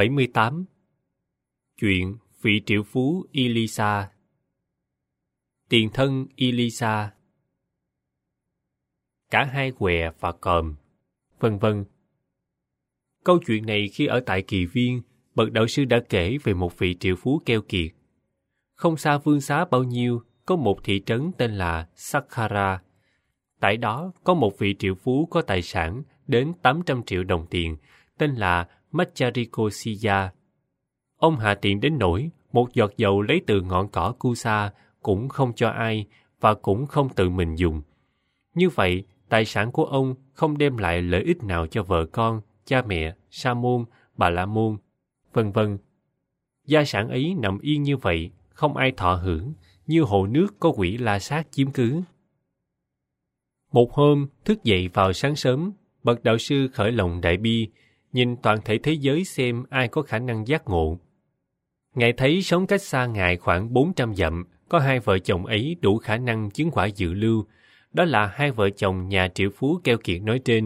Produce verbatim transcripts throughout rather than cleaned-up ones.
bảy mươi tám. Chuyện vị triệu phú Elisa. Tiền thân Elisa. Cả hai què và còm, vân vân. Câu chuyện này khi ở tại Kỳ Viên, bậc đạo sư đã kể về một vị triệu phú keo kiệt. Không xa Vương Xá bao nhiêu, có một thị trấn tên là Sakkara. Tại đó có một vị triệu phú có tài sản đến tám trăm triệu đồng tiền, tên là Macharikosiya. Ông hạ tiện đến nỗi một giọt dầu lấy từ ngọn cỏ Kusa cũng không cho ai và cũng không tự mình dùng. Như vậy, tài sản của ông không đem lại lợi ích nào cho vợ con, cha mẹ, sa môn, bà la môn, vân vân. Gia sản ấy nằm yên như vậy, không ai thọ hưởng, như hồ nước có quỷ la sát chiếm cứ. Một hôm, thức dậy vào sáng sớm, bậc đạo sư khởi lòng đại bi, nhìn toàn thể thế giới xem ai có khả năng giác ngộ. Ngài thấy sống cách xa Ngài khoảng bốn trăm dặm, có hai vợ chồng ấy đủ khả năng chứng quả dự lưu, đó là hai vợ chồng nhà triệu phú keo kiệt nói trên.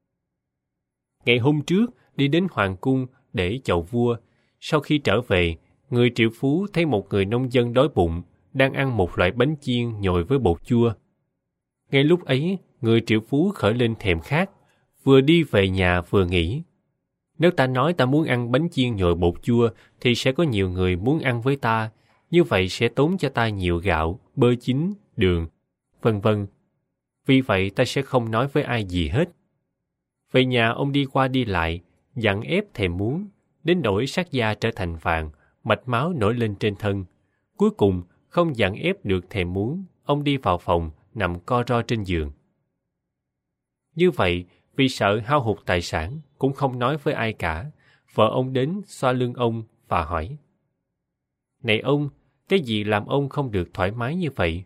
Ngày hôm trước, đi đến hoàng cung để chầu vua. Sau khi trở về, người triệu phú thấy một người nông dân đói bụng, đang ăn một loại bánh chiên nhồi với bột chua. Ngay lúc ấy, người triệu phú khởi lên thèm khát, vừa đi về nhà vừa nghĩ. Nếu ta nói ta muốn ăn bánh chiên nhồi bột chua, thì sẽ có nhiều người muốn ăn với ta, như vậy sẽ tốn cho ta nhiều gạo, bơ chín, đường, vân vân. Vì vậy ta sẽ không nói với ai gì hết. Về nhà ông đi qua đi lại, dặn ép thèm muốn, đến nỗi sắc da trở thành vàng, mạch máu nổi lên trên thân. Cuối cùng, không dặn ép được thèm muốn, ông đi vào phòng, nằm co ro trên giường. Như vậy, vì sợ hao hụt tài sản, cũng không nói với ai cả, vợ ông đến xoa lưng ông và hỏi. Này ông, cái gì làm ông không được thoải mái như vậy?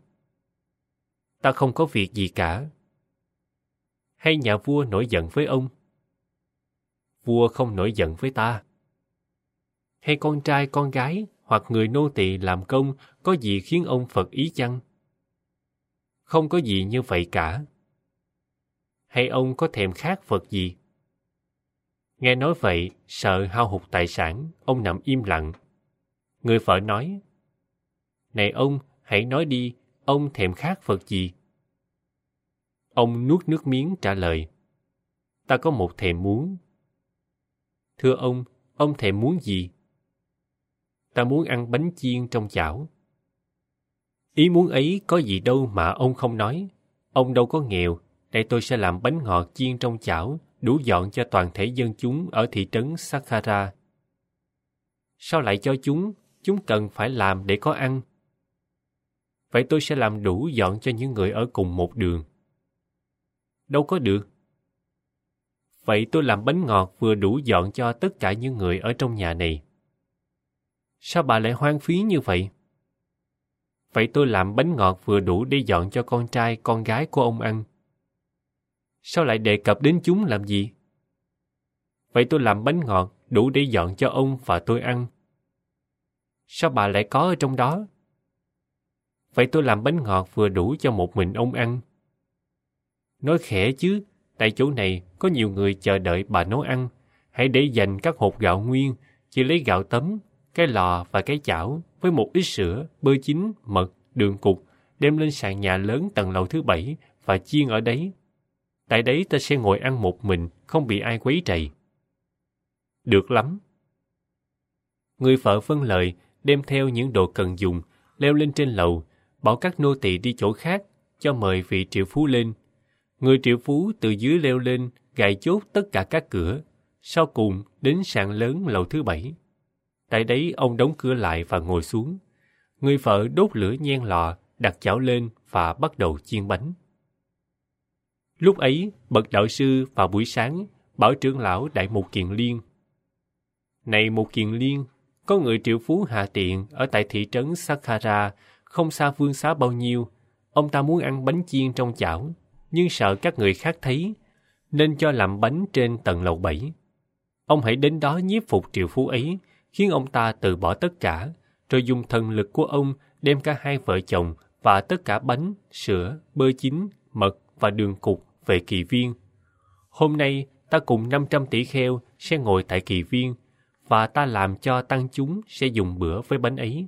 Ta không có việc gì cả. Hay nhà vua nổi giận với ông? Vua không nổi giận với ta. Hay con trai con gái hoặc người nô tỳ làm công có gì khiến ông phật ý chăng? Không có gì như vậy cả. Hay ông có thèm khát vật gì? Nghe nói vậy, sợ hao hụt tài sản, ông nằm im lặng. Người vợ nói, này ông, hãy nói đi, ông thèm khát vật gì? Ông nuốt nước miếng trả lời, ta có một thèm muốn. Thưa ông, ông thèm muốn gì? Ta muốn ăn bánh chiên trong chảo. Ý muốn ấy có gì đâu mà ông không nói. Ông đâu có nghèo, đây tôi sẽ làm bánh ngọt chiên trong chảo, đủ dọn cho toàn thể dân chúng ở thị trấn Sakkara. Sao lại cho chúng? Chúng cần phải làm để có ăn. Vậy tôi sẽ làm đủ dọn cho những người ở cùng một đường. Đâu có được. Vậy tôi làm bánh ngọt vừa đủ dọn cho tất cả những người ở trong nhà này. Sao bà lại hoang phí như vậy? Vậy tôi làm bánh ngọt vừa đủ để dọn cho con trai, con gái của ông ăn. Sao lại đề cập đến chúng làm gì? Vậy tôi làm bánh ngọt đủ để dọn cho ông và tôi ăn. Sao bà lại có ở trong đó? Vậy tôi làm bánh ngọt vừa đủ cho một mình ông ăn. Nói khẽ chứ, tại chỗ này có nhiều người chờ đợi bà nấu ăn. Hãy để dành các hột gạo nguyên, chỉ lấy gạo tấm, cái lò và cái chảo với một ít sữa, bơ chín, mật, đường cục, đem lên sàn nhà lớn tầng lầu thứ bảy và chiên ở đấy. Tại đấy ta sẽ ngồi ăn một mình, không bị ai quấy rầy. Được lắm. Người vợ vâng lời, đem theo những đồ cần dùng, leo lên trên lầu, bảo các nô tỳ đi chỗ khác, cho mời vị triệu phú lên. Người triệu phú từ dưới leo lên, gài chốt tất cả các cửa, sau cùng đến sàn lớn lầu thứ bảy. Tại đấy ông đóng cửa lại và ngồi xuống. Người vợ đốt lửa nhen lò, đặt chảo lên và bắt đầu chiên bánh. Lúc ấy, bậc đạo sư vào buổi sáng bảo trưởng lão Đại Mục Kiền Liên. Này Mục Kiền Liên, có người triệu phú hạ tiện ở tại thị trấn Sakkara, không xa Vương Xá bao nhiêu. Ông ta muốn ăn bánh chiên trong chảo, nhưng sợ các người khác thấy, nên cho làm bánh trên tầng lầu bảy. Ông hãy đến đó nhiếp phục triệu phú ấy, khiến ông ta từ bỏ tất cả, rồi dùng thần lực của ông đem cả hai vợ chồng và tất cả bánh, sữa, bơ chín, mật và đường cục về Kỳ Viên. Hôm nay ta cùng năm trăm tỷ kheo sẽ ngồi tại Kỳ Viên, và ta làm cho tăng chúng sẽ dùng bữa với bánh ấy.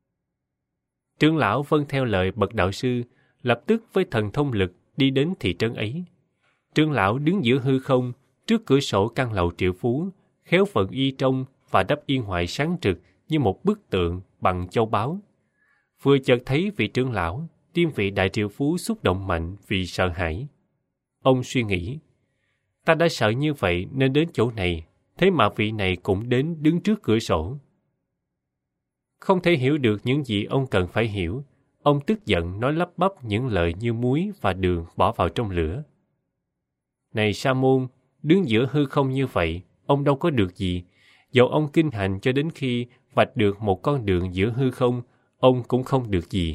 Trưởng lão vâng theo lời bậc đạo sư, lập tức với thần thông lực đi đến thị trấn ấy. Trưởng lão đứng giữa hư không, trước cửa sổ căn lầu triệu phú, khéo phận y trông và đắp yên hoài sáng trực như một bức tượng bằng châu báu. Vừa chợt thấy vị trưởng lão, tim vị đại triệu phú xúc động mạnh vì sợ hãi. Ông suy nghĩ, ta đã sợ như vậy nên đến chỗ này, thế mà vị này cũng đến đứng trước cửa sổ. Không thể hiểu được những gì ông cần phải hiểu, ông tức giận nói lắp bắp những lời như muối và đường bỏ vào trong lửa. Này Sa môn, đứng giữa hư không như vậy, ông đâu có được gì. Dẫu ông kinh hành cho đến khi vạch được một con đường giữa hư không, ông cũng không được gì.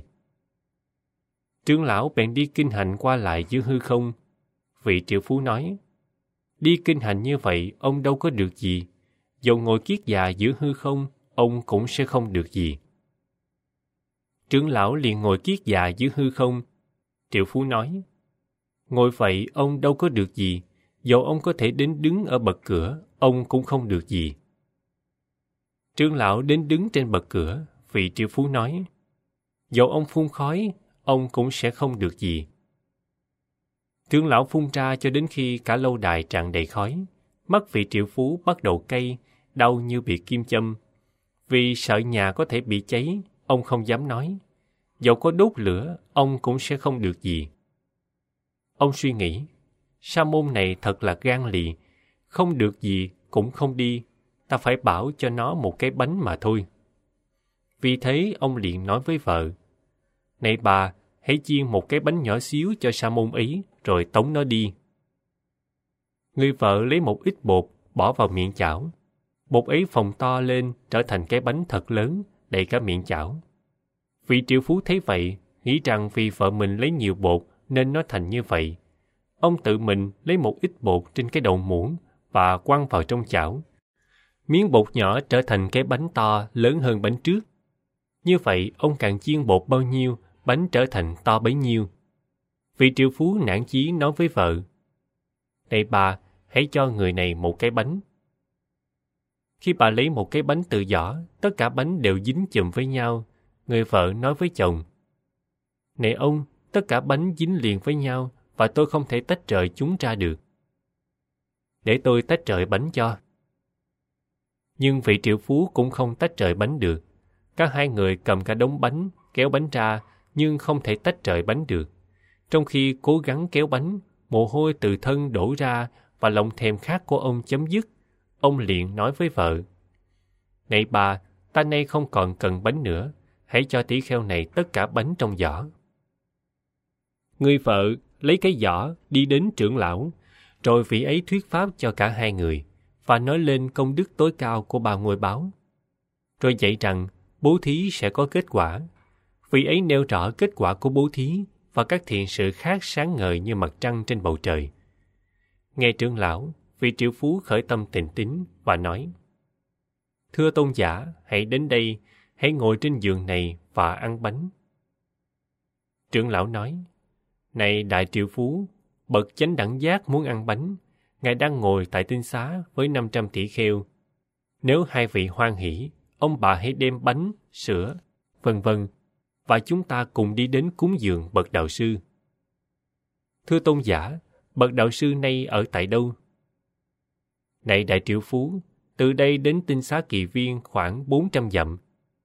Trưởng lão bèn đi kinh hành qua lại giữa hư không. Vị triệu phú nói, đi kinh hành như vậy, ông đâu có được gì. Dẫu ngồi kiết già giữa hư không, ông cũng sẽ không được gì. Trưởng lão liền ngồi kiết già giữa hư không. Triệu phú nói, ngồi vậy ông đâu có được gì. Dẫu ông có thể đến đứng ở bậc cửa, ông cũng không được gì. Trưởng lão đến đứng trên bậc cửa, vị triệu phú nói, dẫu ông phun khói, ông cũng sẽ không được gì. Trưởng lão phun ra cho đến khi cả lâu đài tràn đầy khói. Mắt vị triệu phú bắt đầu cay, đau như bị kim châm. Vì sợ nhà có thể bị cháy, ông không dám nói. Dẫu có đốt lửa, ông cũng sẽ không được gì. Ông suy nghĩ, sa môn này thật là gan lì, không được gì cũng không đi, ta phải bảo cho nó một cái bánh mà thôi. Vì thế ông liền nói với vợ, này bà, hãy chiên một cái bánh nhỏ xíu cho sa môn ấy, rồi tống nó đi. Người vợ lấy một ít bột, bỏ vào miệng chảo. Bột ấy phồng to lên, trở thành cái bánh thật lớn, đầy cả miệng chảo. Vị triệu phú thấy vậy, nghĩ rằng vì vợ mình lấy nhiều bột nên nó thành như vậy. Ông tự mình lấy một ít bột trên cái đầu muỗng và quăng vào trong chảo. Miếng bột nhỏ trở thành cái bánh to lớn hơn bánh trước. Như vậy, ông càng chiên bột bao nhiêu, bánh trở thành to bấy nhiêu. Vị triệu phú nản chí nói với vợ, này bà, hãy cho người này một cái bánh. Khi bà lấy một cái bánh từ giỏ, tất cả bánh đều dính chùm với nhau. Người vợ nói với chồng, này ông, tất cả bánh dính liền với nhau và tôi không thể tách rời chúng ra được. Để tôi tách rời bánh cho. Nhưng vị triệu phú cũng không tách rời bánh được. Cả hai người cầm cả đống bánh, kéo bánh ra, nhưng không thể tách rời bánh được. Trong khi cố gắng kéo bánh, mồ hôi từ thân đổ ra và lòng thèm khát của ông chấm dứt. Ông liền nói với vợ, này bà, ta nay không còn cần bánh nữa, hãy cho tỷ kheo này tất cả bánh trong giỏ. Người vợ lấy cái giỏ đi đến trưởng lão, rồi vị ấy thuyết pháp cho cả hai người và nói lên công đức tối cao của ba ngôi báo. Rồi dạy rằng bố thí sẽ có kết quả. Vị ấy nêu rõ kết quả của bố thí và các thiện sự khác sáng ngời như mặt trăng trên bầu trời. Nghe trưởng lão, vị triệu phú khởi tâm tịnh tín và nói, thưa tôn giả, hãy đến đây, hãy ngồi trên giường này và ăn bánh. Trưởng lão nói, này đại triệu phú, bậc chánh đẳng giác muốn ăn bánh, ngài đang ngồi tại tinh xá với năm trăm tỷ kheo. Nếu hai vị hoan hỷ, ông bà hãy đem bánh, sữa, vân vân, và chúng ta cùng đi đến cúng dường bậc đạo sư. Thưa tôn giả, bậc đạo sư nay ở tại đâu? Này đại triệu phú, từ đây đến tinh xá Kỳ Viên khoảng bốn trăm dặm.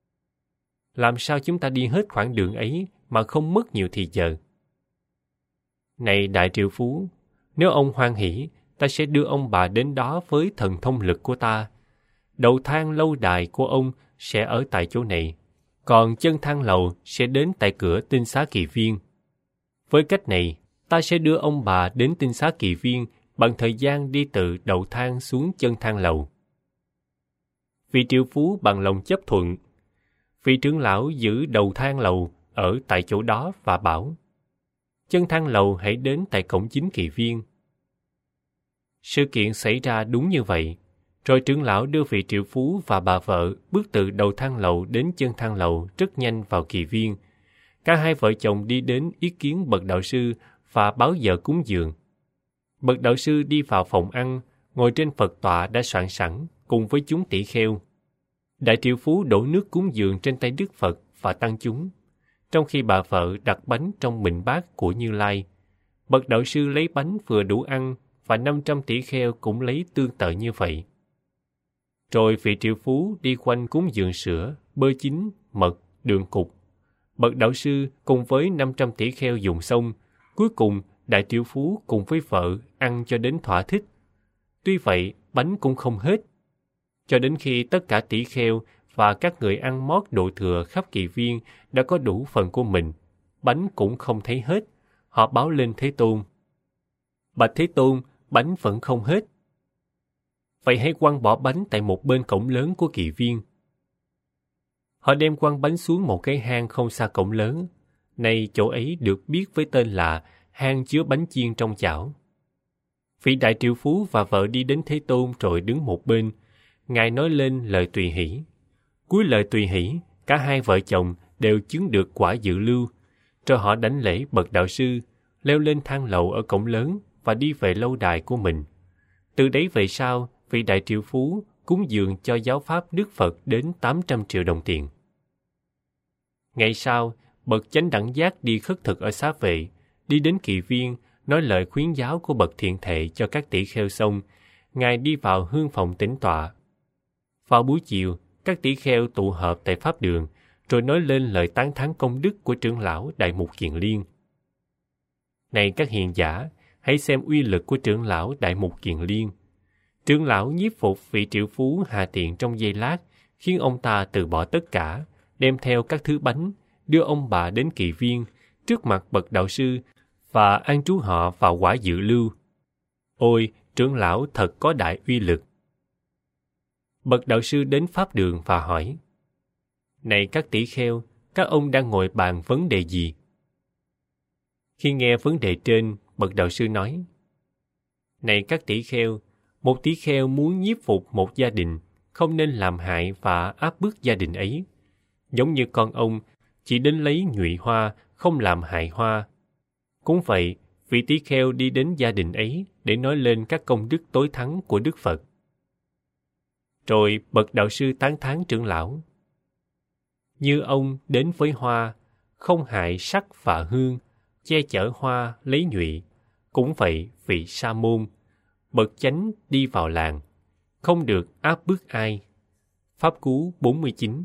Làm sao chúng ta đi hết khoảng đường ấy mà không mất nhiều thì giờ? Này đại triệu phú, nếu ông hoan hỷ, ta sẽ đưa ông bà đến đó với thần thông lực của ta. Đầu thang lâu đài của ông sẽ ở tại chỗ này, còn chân thang lầu sẽ đến tại cửa tinh xá Kỳ Viên. Với cách này, ta sẽ đưa ông bà đến tinh xá Kỳ Viên bằng thời gian đi từ đầu thang xuống chân thang lầu. Vị triệu phú bằng lòng chấp thuận. Vị trưởng lão giữ đầu thang lầu ở tại chỗ đó và bảo, chân thang lầu hãy đến tại cổng chính Kỳ Viên. Sự kiện xảy ra đúng như vậy. Rồi trưởng lão đưa vị triệu phú và bà vợ bước từ đầu thang lầu đến chân thang lầu rất nhanh vào Kỳ Viên. Cả hai vợ chồng đi đến ý kiến bậc đạo sư và báo giờ cúng dường. Bậc đạo sư đi vào phòng ăn, ngồi trên Phật tọa đã soạn sẵn, cùng với chúng tỷ kheo. Đại triệu phú đổ nước cúng dường trên tay Đức Phật và tăng chúng, trong khi bà vợ đặt bánh trong bình bát của Như Lai. Bậc đạo sư lấy bánh vừa đủ ăn và năm trăm tỷ kheo cũng lấy tương tự như vậy. Rồi vị triệu phú đi quanh cúng dường sữa, bơ chín, mật, đường cục. Bậc đạo sư cùng với năm trăm tỷ kheo dùng xong. Cuối cùng, đại triệu phú cùng với vợ ăn cho đến thỏa thích. Tuy vậy, bánh cũng không hết. Cho đến khi tất cả tỷ kheo và các người ăn mót độ thừa khắp kỳ viên đã có đủ phần của mình, bánh cũng không thấy hết. Họ báo lên Thế Tôn: Bạch Thế Tôn, bánh vẫn không hết. Vậy hãy quăng bỏ bánh tại một bên cổng lớn của kỳ viên. Họ đem quăng bánh xuống một cái hang không xa cổng lớn. Nay chỗ ấy được biết với tên là hang chứa bánh chiên trong chảo. Vị đại triệu phú và vợ đi đến Thế Tôn rồi đứng một bên. Ngài nói lên lời tùy hỷ. Cuối lời tùy hỷ, cả hai vợ chồng đều chứng được quả dự lưu. Rồi họ đảnh lễ bậc đạo sư, leo lên thang lầu ở cổng lớn và đi về lâu đài của mình. Từ đấy về sau, vị đại triệu phú cúng dường cho giáo pháp Đức Phật đến tám trăm triệu đồng tiền. Ngày sau, bậc chánh đẳng giác đi khất thực ở xá vệ, đi đến kỳ viên, nói lời khuyến giáo của bậc thiện thệ cho các tỷ kheo xong, Ngài đi vào hương phòng tĩnh tọa. Vào buổi chiều, các tỷ kheo tụ họp tại pháp đường, rồi nói lên lời tán thán công đức của trưởng lão Đại Mục Kiền Liên. Này các hiền giả, hãy xem uy lực của trưởng lão Đại Mục Kiền Liên. Trưởng lão nhiếp phục vị triệu phú hà tiện trong giây lát, khiến ông ta từ bỏ tất cả, đem theo các thứ bánh, đưa ông bà đến kỳ viên, trước mặt bậc đạo sư, và an trú họ vào quả dự lưu. Ôi, trưởng lão thật có đại uy lực. Bậc đạo sư đến pháp đường và hỏi: Này các tỷ kheo, các ông đang ngồi bàn vấn đề gì? Khi nghe vấn đề trên, bậc đạo sư nói: Này các tỷ kheo, một tỷ kheo muốn nhiếp phục một gia đình, không nên làm hại và áp bức gia đình ấy. Giống như con ông, chỉ đến lấy nhụy hoa, không làm hại hoa. Cũng vậy, vị tỷ kheo đi đến gia đình ấy để nói lên các công đức tối thắng của Đức Phật. Rồi bậc đạo sư tán thán trưởng lão: Như ông đến với hoa, không hại sắc và hương, che chở hoa lấy nhụy. Cũng vậy, vị sa môn, bậc chánh đi vào làng, không được áp bức ai. Pháp Cú bốn mươi chín.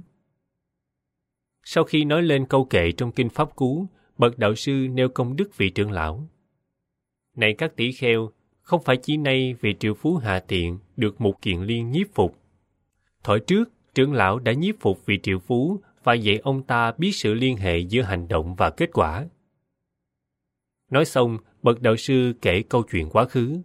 Sau khi nói lên câu kệ trong kinh Pháp Cú, bậc đạo sư nêu công đức vị trưởng lão: Này các tỷ kheo, không phải chỉ nay vị triệu phú hạ tiện được Mục Kiền Liên nhiếp phục. Thổi trước, trưởng lão đã nhiếp phục vị triệu phú và dạy ông ta biết sự liên hệ giữa hành động và kết quả. Nói xong, bậc đạo sư kể câu chuyện quá khứ.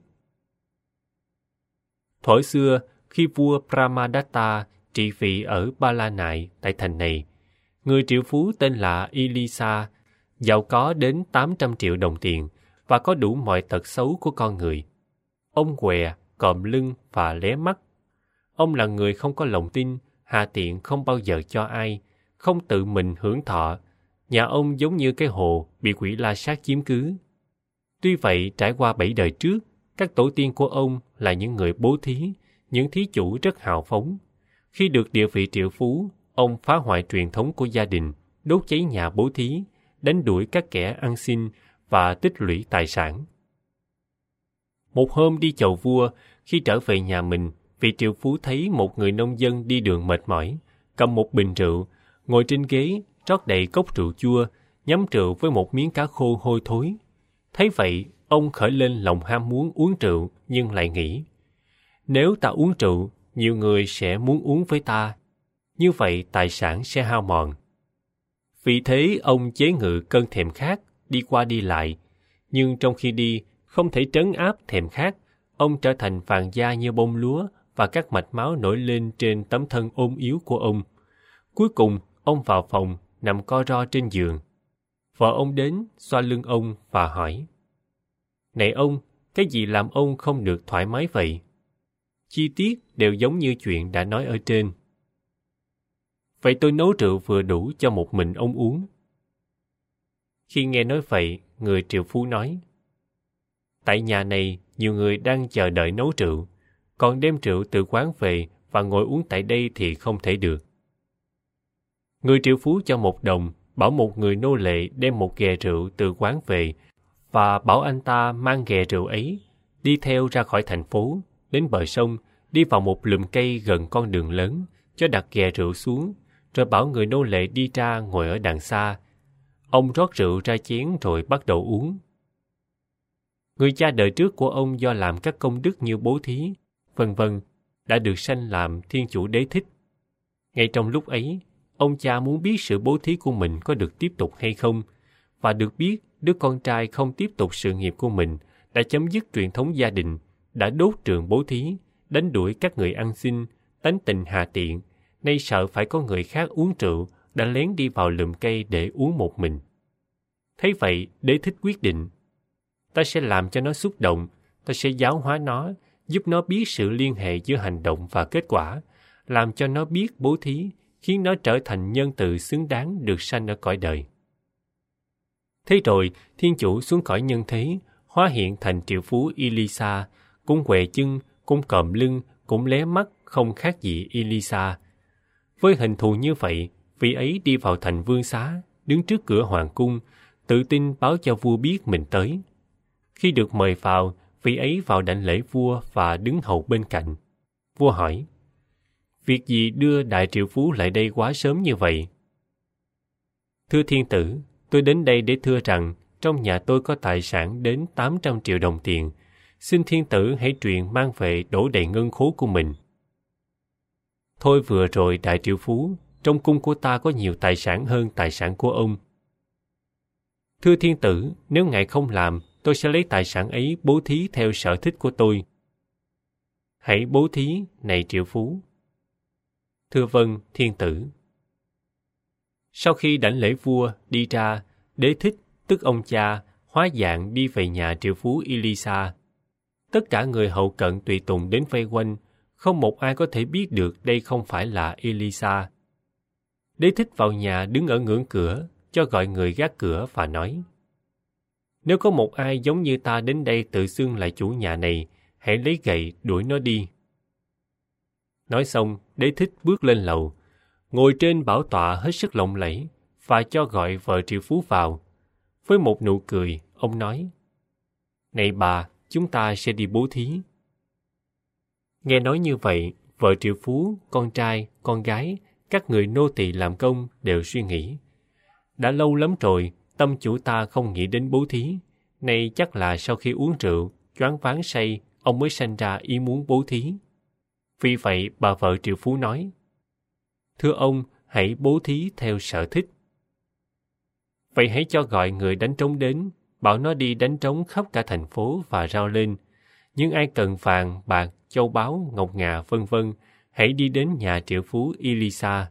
Thuở xưa, khi vua Brahmadatta trị vì ở Ba La Nại tại thành này, người triệu phú tên là Elisa, giàu có đến tám trăm triệu đồng tiền và có đủ mọi tật xấu của con người. Ông què, còm lưng và lé mắt. Ông là người không có lòng tin, hà tiện không bao giờ cho ai, không tự mình hưởng thọ. Nhà ông giống như cái hồ bị quỷ la sát chiếm cứ. Tuy vậy, trải qua bảy đời trước, các tổ tiên của ông là những người bố thí, những thí chủ rất hào phóng. Khi được địa vị triệu phú, ông phá hoại truyền thống của gia đình, đốt cháy nhà bố thí, đánh đuổi các kẻ ăn xin và tích lũy tài sản. Một hôm đi chầu vua, khi trở về nhà mình, vị triệu phú thấy một người nông dân đi đường mệt mỏi, cầm một bình rượu, ngồi trên ghế, rót đầy cốc rượu chua, nhắm rượu với một miếng cá khô hôi thối. Thấy vậy, ông khởi lên lòng ham muốn uống rượu, nhưng lại nghĩ: Nếu ta uống rượu, nhiều người sẽ muốn uống với ta. Như vậy tài sản sẽ hao mòn. Vì thế ông chế ngự cơn thèm khát, đi qua đi lại. Nhưng trong khi đi, không thể trấn áp thèm khát. Ông trở thành vàng da như bông lúa và các mạch máu nổi lên trên tấm thân ôm yếu của ông. Cuối cùng, ông vào phòng, nằm co ro trên giường. Vợ ông đến, xoa lưng ông và hỏi: Này ông, cái gì làm ông không được thoải mái vậy? Chi tiết đều giống như chuyện đã nói ở trên. Vậy tôi nấu rượu vừa đủ cho một mình ông uống. Khi nghe nói vậy, người triệu phú nói: Tại nhà này, nhiều người đang chờ đợi nấu rượu, còn đem rượu từ quán về và ngồi uống tại đây thì không thể được. Người triệu phú cho một đồng, bảo một người nô lệ đem một ghè rượu từ quán về và bảo anh ta mang ghè rượu ấy đi theo ra khỏi thành phố, đến bờ sông, đi vào một lùm cây gần con đường lớn, cho đặt ghè rượu xuống, rồi bảo người nô lệ đi ra ngồi ở đằng xa. Ông rót rượu ra chén rồi bắt đầu uống. Người cha đời trước của ông do làm các công đức như bố thí, vân vân, đã được sanh làm Thiên Chủ Đế Thích. Ngay trong lúc ấy, ông cha muốn biết sự bố thí của mình có được tiếp tục hay không, và được biết đứa con trai không tiếp tục sự nghiệp của mình, đã chấm dứt truyền thống gia đình, đã đốt trường bố thí, đánh đuổi các người ăn xin, tánh tình hà tiện, nay sợ phải có người khác uống rượu, đã lén đi vào lùm cây để uống một mình. Thấy vậy, Đế Thích quyết định, ta sẽ làm cho nó xúc động, ta sẽ giáo hóa nó, giúp nó biết sự liên hệ giữa hành động và kết quả, làm cho nó biết bố thí, khiến nó trở thành nhân từ xứng đáng được sanh ở cõi đời. Thế rồi, Thiên Chủ xuống cõi nhân thế, hóa hiện thành triệu phú Elisa, cũng quẹ chân, cũng còm lưng, cũng lé mắt, không khác gì Elisa. Với hình thù như vậy, vị ấy đi vào thành vương xá, đứng trước cửa hoàng cung, tự tin báo cho vua biết mình tới. Khi được mời vào, vị ấy vào đảnh lễ vua và đứng hầu bên cạnh. Vua hỏi, việc gì đưa đại triệu phú lại đây quá sớm như vậy? Thưa thiên tử, tôi đến đây để thưa rằng trong nhà tôi có tài sản đến tám trăm triệu đồng tiền. Xin thiên tử hãy truyền mang về đổ đầy ngân khố của mình. Thôi vừa rồi đại triệu phú, trong cung của ta có nhiều tài sản hơn tài sản của ông. Thưa thiên tử, nếu ngài không làm, tôi sẽ lấy tài sản ấy bố thí theo sở thích của tôi. Hãy bố thí, này triệu phú. Thưa vâng, thiên tử. Sau khi đảnh lễ vua đi ra, Đế Thích, tức ông cha, hóa dạng đi về nhà triệu phú Elisa. Tất cả người hậu cận tùy tùng đến vây quanh, không một ai có thể biết được đây không phải là Elisa. Đế Thích vào nhà đứng ở ngưỡng cửa, cho gọi người gác cửa và nói, nếu có một ai giống như ta đến đây tự xưng là chủ nhà này, hãy lấy gậy đuổi nó đi. Nói xong, Đế Thích bước lên lầu, ngồi trên bảo tọa hết sức lộng lẫy và cho gọi vợ triệu phú vào. Với một nụ cười, ông nói, này bà, chúng ta sẽ đi bố thí. Nghe nói như vậy, vợ triệu phú, con trai, con gái, các người nô tỳ làm công đều suy nghĩ. Đã lâu lắm rồi, tâm chủ ta không nghĩ đến bố thí. Nay chắc là sau khi uống rượu, choáng váng say, ông mới sanh ra ý muốn bố thí. Vì vậy, bà vợ triệu phú nói, thưa ông, hãy bố thí theo sở thích. Vậy hãy cho gọi người đánh trống đến, bảo nó đi đánh trống khắp cả thành phố và rao lên. Những ai cần vàng, bạc, châu báu, ngọc ngà, vân vân, hãy đi đến nhà triệu phú Elisa.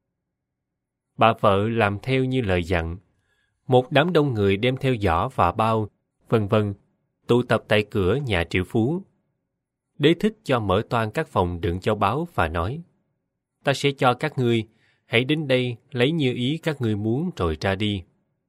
Bà vợ làm theo như lời dặn. Một đám đông người đem theo giỏ và bao, vân vân, tụ tập tại cửa nhà triệu phú. Đế Thích cho mở toang các phòng đựng châu báu và nói, ta sẽ cho các ngươi, hãy đến đây lấy như ý các ngươi muốn rồi ra đi.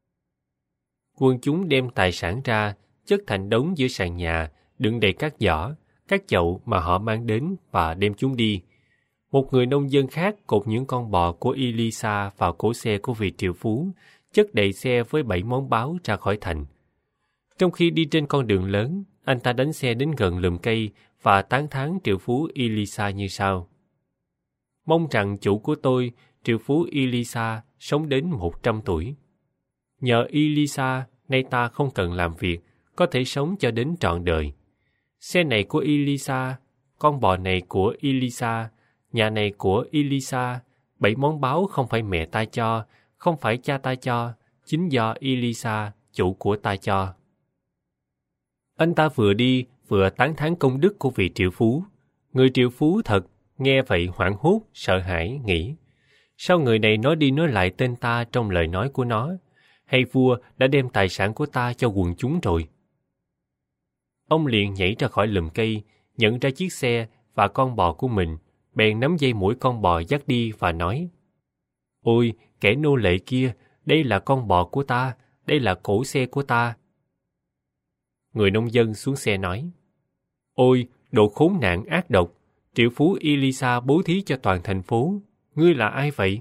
Quân chúng đem tài sản ra, chất thành đống giữa sàn nhà, đựng đầy các giỏ, các chậu mà họ mang đến và đem chúng đi. Một người nông dân khác cột những con bò của Elisa vào cỗ xe của vị triệu phú, chất đầy xe với bảy món báu ra khỏi thành. Trong khi đi trên con đường lớn, anh ta đánh xe đến gần lùm cây và tán thán triệu phú Elisa như sau. Mong rằng chủ của tôi, triệu phú Elisa, sống đến một trăm tuổi. Nhờ Elisa, nay ta không cần làm việc, có thể sống cho đến trọn đời. Xe này của Elisa, con bò này của Elisa, nhà này của Elisa, bảy món báu không phải mẹ ta cho, không phải cha ta cho, chính do Elisa, chủ của ta cho. Anh ta vừa đi, vừa tán thán công đức của vị triệu phú. Người triệu phú thật, nghe vậy hoảng hốt, sợ hãi, nghĩ, sao người này nói đi nói lại tên ta trong lời nói của nó? Hay vua đã đem tài sản của ta cho quần chúng rồi? Ông liền nhảy ra khỏi lùm cây, nhận ra chiếc xe và con bò của mình, bèn nắm dây mũi con bò dắt đi và nói, ôi, kẻ nô lệ kia, đây là con bò của ta, đây là cỗ xe của ta. Người nông dân xuống xe nói, ôi, đồ khốn nạn ác độc, Triệu phú Elisa bố thí cho toàn thành phố. Ngươi là ai vậy?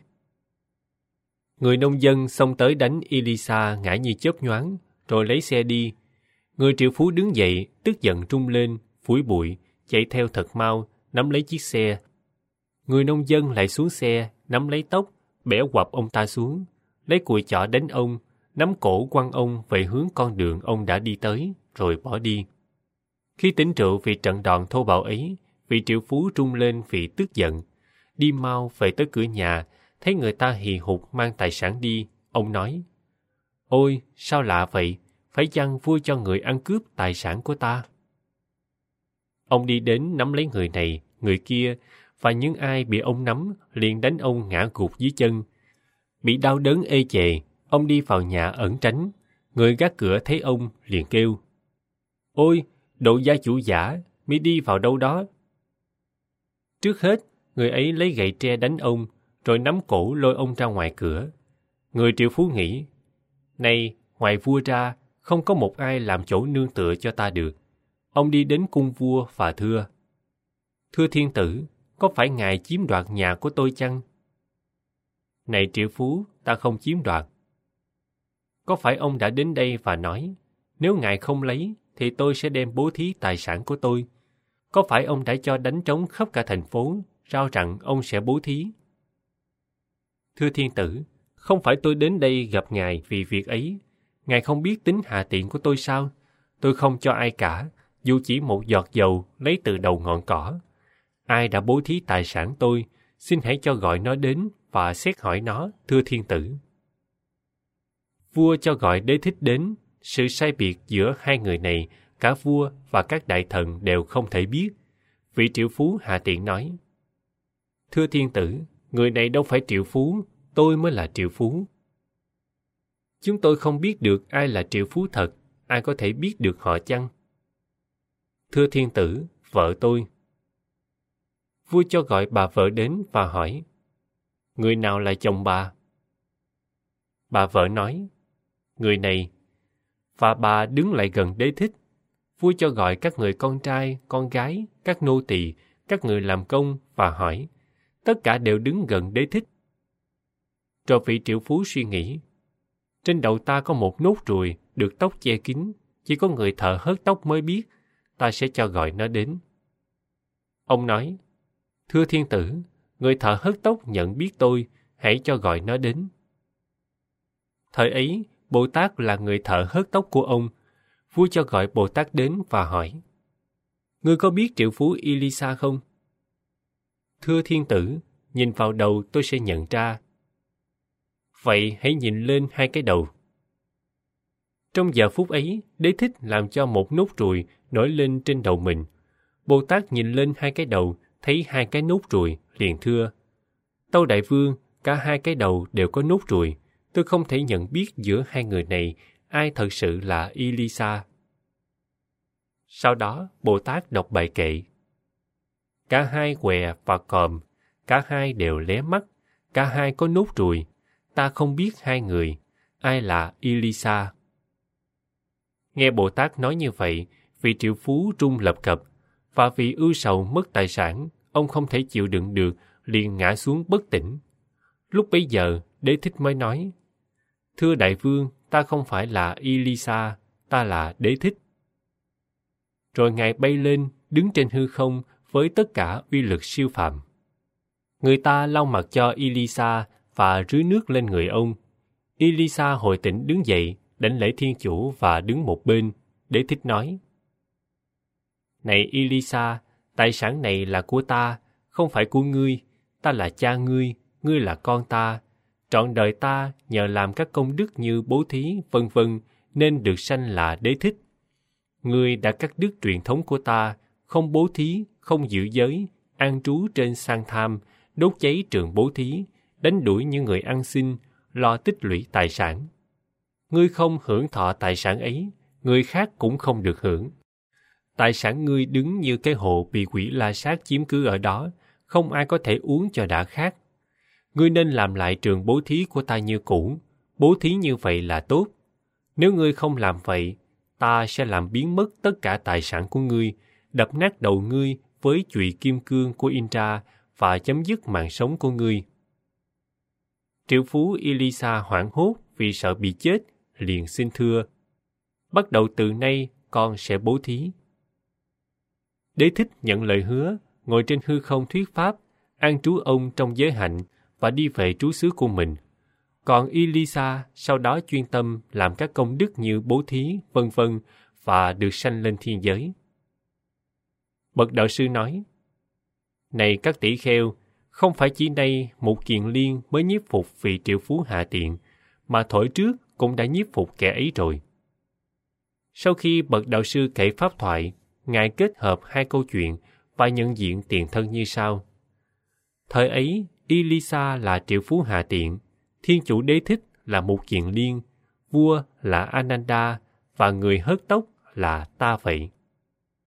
Người nông dân xông tới đánh Elisa ngã như chớp nhoáng, rồi lấy xe đi. Người triệu phú đứng dậy, tức giận trung lên, phủi bụi, chạy theo thật mau, nắm lấy chiếc xe. Người nông dân lại xuống xe, nắm lấy tóc, bẻ quặp ông ta xuống, lấy cùi chỏ đánh ông, nắm cổ quăng ông về hướng con đường ông đã đi tới, rồi bỏ đi. Khi tỉnh rượu vì trận đòn thô bạo ấy, vị triệu phú trung lên vì tức giận. Đi mau về tới cửa nhà, thấy người ta hì hục mang tài sản đi, ông nói: Ôi, sao lạ vậy, phải chăng vua cho người ăn cướp tài sản của ta? Ông đi đến nắm lấy người này, người kia, và những ai bị ông nắm liền đánh ông ngã gục dưới chân. Bị đau đớn ê chề, ông đi vào nhà ẩn tránh. Người gác cửa thấy ông liền kêu: Ôi, đồ gia chủ giả, mi đi vào đâu đó? Trước hết, người ấy lấy gậy tre đánh ông, rồi nắm cổ lôi ông ra ngoài cửa. Người triệu phú nghĩ: Này, ngoài vua ra, không có một ai làm chỗ nương tựa cho ta được. Ông đi đến cung vua và thưa: Thưa thiên tử, có phải ngài chiếm đoạt nhà của tôi chăng? Này triệu phú, ta không chiếm đoạt. Có phải ông đã đến đây và nói: Nếu ngài không lấy, thì tôi sẽ đem bố thí tài sản của tôi? Có phải ông đã cho đánh trống khắp cả thành phố, rao rằng ông sẽ bố thí? Thưa thiên tử, không phải tôi đến đây gặp ngài vì việc ấy. Ngài không biết tính hạ tiện của tôi sao? Tôi không cho ai cả, dù chỉ một giọt dầu lấy từ đầu ngọn cỏ. Ai đã bố thí tài sản tôi, xin hãy cho gọi nó đến và xét hỏi nó, thưa thiên tử. Vua cho gọi Đế Thích đến. Sự sai biệt giữa hai người này, cả vua và các đại thần đều không thể biết. Vị triệu phú hạ tiện nói: Thưa thiên tử, người này đâu phải triệu phú, tôi mới là triệu phú. Chúng tôi không biết được ai là triệu phú thật, ai có thể biết được họ chăng? Thưa thiên tử, vợ tôi. Vua cho gọi bà vợ đến và hỏi: Người nào là chồng bà? Bà vợ nói: Người này. Và bà đứng lại gần Đế Thích. Vua cho gọi các người con trai, con gái, các nô tỳ, các người làm công và hỏi. Tất cả đều đứng gần Đế Thích. Rồi vị triệu phú suy nghĩ: Trên đầu ta có một nốt ruồi, được tóc che kín, chỉ có người thợ hớt tóc mới biết, ta sẽ cho gọi nó đến. Ông nói: Thưa thiên tử, người thợ hớt tóc nhận biết tôi, hãy cho gọi nó đến. Thời ấy, Bồ Tát là người thợ hớt tóc của ông. Vua cho gọi Bồ Tát đến và hỏi: Ngươi có biết triệu phú Elisa không? Thưa thiên tử, nhìn vào đầu tôi sẽ nhận ra. Vậy hãy nhìn lên hai cái đầu. Trong giờ phút ấy, Đế Thích làm cho một nốt ruồi nổi lên trên đầu mình. Bồ Tát nhìn lên hai cái đầu, thấy hai cái nốt ruồi, liền thưa: Tâu đại vương, cả hai cái đầu đều có nốt ruồi. Tôi không thể nhận biết giữa hai người này ai thật sự là Elisa. Sau đó, Bồ Tát đọc bài kệ: Cả hai què và còm, cả hai đều lé mắt, cả hai có nốt ruồi. Ta không biết hai người, ai là Elisa. Nghe Bồ Tát nói như vậy, vị triệu phú run lập cập, và vì ưu sầu mất tài sản, ông không thể chịu đựng được, liền ngã xuống bất tỉnh. Lúc bấy giờ, Đế Thích mới nói: Thưa đại vương, ta không phải là Elisa, ta là Đế Thích. Rồi ngài bay lên, đứng trên hư không với tất cả uy lực siêu phàm. Người ta lau mặt cho Elisa và rưới nước lên người ông. Elisa hồi tỉnh đứng dậy, đảnh lễ thiên chủ và đứng một bên. Đế Thích nói: Này Elisa, tài sản này là của ta, không phải của ngươi. Ta là cha ngươi, ngươi là con ta. Trọn đời ta nhờ làm các công đức như bố thí, vân vân, nên được sanh là Đế Thích. Ngươi đã cắt đứt truyền thống của ta, không bố thí, không giữ giới, an trú trên sang tham, đốt cháy trường bố thí, đánh đuổi những người ăn xin, lo tích lũy tài sản. Ngươi không hưởng thọ tài sản ấy, người khác cũng không được hưởng. Tài sản ngươi đứng như cái hồ bị quỷ la sát chiếm cứ ở đó, không ai có thể uống cho đã khát. Ngươi nên làm lại trường bố thí của ta như cũ, bố thí như vậy là tốt. Nếu ngươi không làm vậy, ta sẽ làm biến mất tất cả tài sản của ngươi, đập nát đầu ngươi với chùy kim cương của Indra và chấm dứt mạng sống của ngươi. Triệu phú Elisa hoảng hốt vì sợ bị chết, liền xin thưa: bắt đầu từ nay con sẽ bố thí. Đế thích nhận lời hứa, ngồi trên hư không thuyết pháp, an trú ông trong giới hạnh và đi về trú xứ của mình. Còn Elisa sau đó chuyên tâm làm các công đức như bố thí, vân vân và được sanh lên thiên giới. Bậc đạo sư nói: này các tỷ kheo, không phải chỉ nay một kiền liên mới nhiếp phục vị triệu phú hạ tiện, mà thổi trước cũng đã nhiếp phục kẻ ấy rồi. Sau khi bậc đạo sư kể pháp thoại, Ngài kết hợp hai câu chuyện và nhận diện tiền thân như sau. Thời ấy, Elisa là triệu phú hạ tiện, Thiên chủ Đế thích là một kiền liên, vua là Ananda và người hớt tóc là ta vậy.